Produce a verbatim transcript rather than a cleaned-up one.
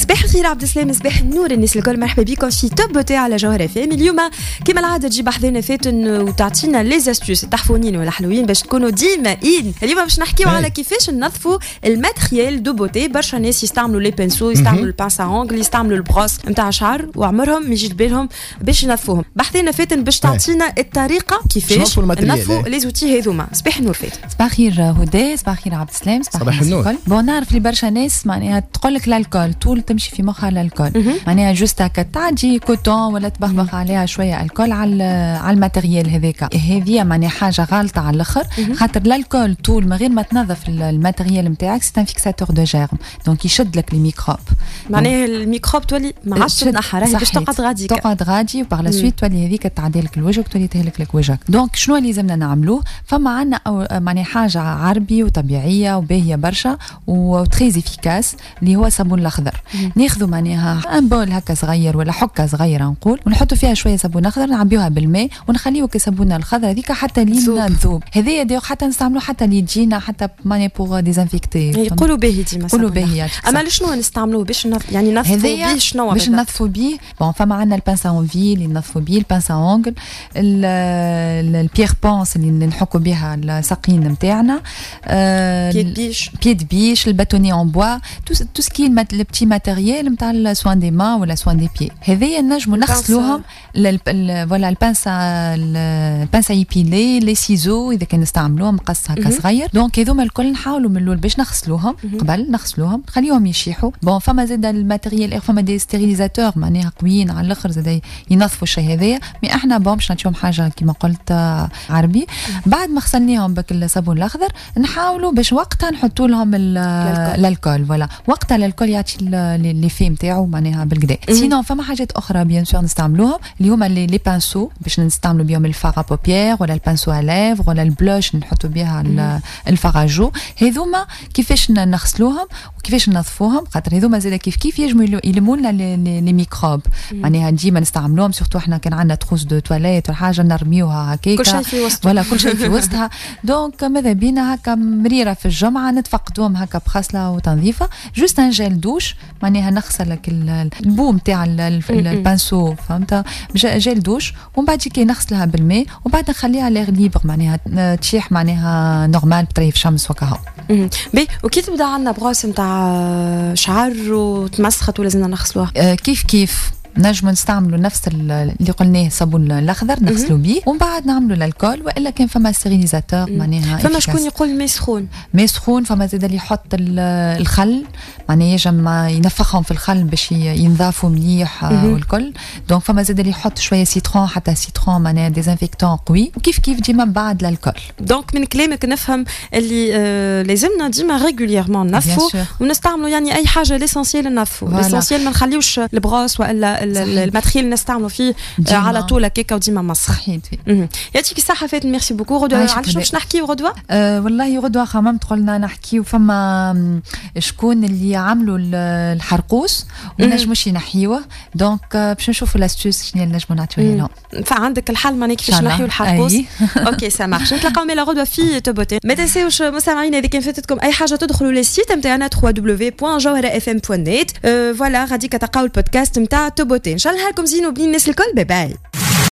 صباح الخير عبد السلام، صباح النور الناس الكل، مرحبا بكم في توب بوتي على جوهر اف ام. اليوم كما العاده تجيب حذانا فاتن وتعطينا لي زاستوس التحفونين ولا حلوين باش تكونوا ديما ان. اليوم باش نحكيو على كيفاش ننظفوا الماتريال دو بوتي. برشا ناس يستعملوا لي بنسو، يستعملوا البانسا اونغل، يستعملوا البروس نتاع شعر وعمرهم ما يجي بالهم باش ينظفوهم. بحثنا فاتن باش تعطينا الطريقه كيفاش ننظفوا لي زوتي هذوما. صباح النور فاتن. صباح الخير هدى، صباح الخير عبد السلام. صباح النور. بون نعرف لي برشا ناس معناها تقول لك الكول طول تمشي في مخها الكول، معناها جوست هكا تعدي كوتون ولا تبخبخ عليها شويه الكول على على الماتيريال هذاك. هذه معناها حاجه غلطه على الاخر، خاطر الكول طول من غير ما تنظف الماتيريال نتاعك سي ان فيكساتور دو جيرم، دونك يشد لك الميكروب. معناها الميكروب تولي ما عادش تنحى، راهي باش تقعد غادي تقعد غادي وبعد لا سويت تولي هذيك تعدي لك الوجه وتولي تهلك لك وجهك. دونك شنو اللي لازمنا نعملوه؟ فما عندنا معناها حاجه عربي وطبيعيه وباهيه برشا وتري افيكاس اللي هو الصابون الاخضر. ناخذوا معناها ان بول هكا صغير ولا حكه صغيره نقول، ونحطوا فيها شويه صابون اخضر، نعبيوها بالماء ونخليوه كصابونه الخضر هذيك حتى لين تذوب. هذايا ديو حتى نستعملوه حتى اللي تجينا حتى ماني بوغ ديزانفيكتي. يقولوا باهي ديما يقولوا باهي. اما شنو نستعملوه باش نف... يعني ننظفوا بيه؟ شنو باش ننظفوا بيه؟ بون فما عندنا البانسا اونفيل اللي ننظفوا بيه، البانسا اونغل، البيير بونس اللي نحكوا بها الساقين نتاعنا، بيد بيش بيد بيش، الباتوني اون بوا، تو تو سكي لي بتي ماتيريال نتاع السوان دي مان ولا سوان دي بي. هذيا نجموا نغسلوهم فوالا البانسا البانسا ايبيلي، لي سيزو اذا كان نستعملوهم مقص هكا صغير. دونك هذوما الكل نحاولوا من الاول باش نغسلوهم قبل نغسلوهم نخليهم يشيحوا. بون فما زاد الماتيريال فما دي ستيريليزاتور معناها قويين على الاخر زاد ينظفوا الشيء هذايا، مي احنا بون باش نعطيهم حاجه كما قلت عربي. بعد ما غسلناهم بك الصابون الاخضر نحاولوا باش وقتها نحطوا لهم الكول. فوالا وقتها الكول يعطي لي في نتاعو معناها بالكدا. سينو فما حاجات اخرى بيان سور نستعملوهم اللي هما لي لي بانسو باش نستعملوا بهم الفارا بوبيير ولا البانسو ا ليفر ولا البلوش نحطوا بها الفراجو. هذوما كيفاش نغسلوهم وكيفاش ننظفوهم، خاطر هذوما زاد كيف كيف يجموا يلموا لنا لي ميكروب. معناها ديما نستعملوهم سورتو احنا كان عندنا تروس دو تواليت ولا حاجه نرميوها هكاك كل شيء في وسطها ولا كل شيء في وسطها. دونك ماذا بينا هكا مريره في الجمعه نتفقدوهم هكا بغسله وتنظيفه، جوست ان جيل دوش معناها نغسلك البو نتاع البانسو فهمت، جيل دوش ومن بعد كي نغسلها بالماء وبعد نخليها ليغ ليبر معناها تشيح معناها نورمال بطري في الشمس وكهو. بي وكي تبدا عندنا بروس نتاع شعر وتمسخت ولازمنا نغسلوها أه كيف كيف نجم نستعملوا نفس اللي قلناه الصابون الاخضر نغسلوا بيه ومن بعد نعملوا الكول، والا كان فما ستيريليزاتور معناها فما شكون يقول ماء سخون ماء سخون، فما زاد اللي يحط الخل معناها يجم ينفخهم في الخل باش ينظافوا مليح والكل. دونك فما زاد اللي يحط شويه سيترون حتى سيترون معناها ديزانفيكتون قوي، وكيف كيف ديما بعد الكول. دونك من كلامك نفهم اللي آه لازمنا ديما ريغوليرمون ننظفوا ونستعملوا يعني اي حاجه ليسونسيال ننظفوا ليسونسيال، ما نخليوش البروس والا الماتريال نستعملوا فيه على طول كيكه وديما مسخ. يعطيك الصحه فاتن، ميرسي بوكو. غدوه على شنو باش نحكيو غدوه؟ أه والله غدوه خممت قلنا نحكيو فما شكون اللي عملوا الحرقوس ونجموش ينحيوه، دونك باش نشوفوا لاستوس شنو اللي نجموا نعطيوه لهم. فعندك الحل معناها كيفاش نحيو الحرقوس. اوكي سا مارش. نتلاقاو ميلا غدوه في توبوتي. ما تنساوش مستمعينا اذا كان فاتتكم اي حاجه تدخلوا للسيت نتاعنا دبليو دبليو دبليو بوان جوهره اف ام بوان نت. فوالا غادي كتلقاو البودكاست نتاع توبوتي. ان شاء الله لكم زين وبنين الناس الكل. باي باي.